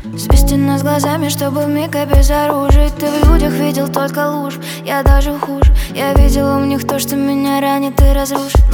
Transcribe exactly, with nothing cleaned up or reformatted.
Свести нас глазами, чтобы вмиг обезоружить. Ты в людях видел только ложь, я даже хуже. Я видела в них то, что меня ранит и разрушит.